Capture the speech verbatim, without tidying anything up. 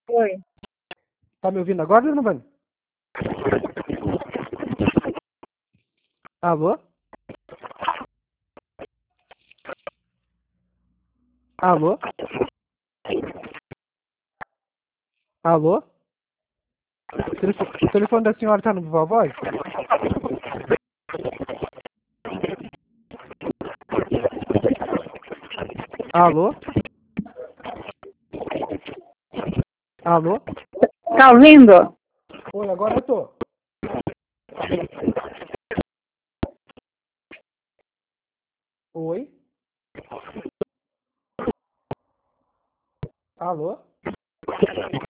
Oi. Tá me ouvindo agora, dona Vânia? Alô? Alô? Alô? O telefone, o telefone da senhora tá no Viva Voz? Alô? Alô? Tá ouvindo? Oi, agora eu tô. Oi? Alô?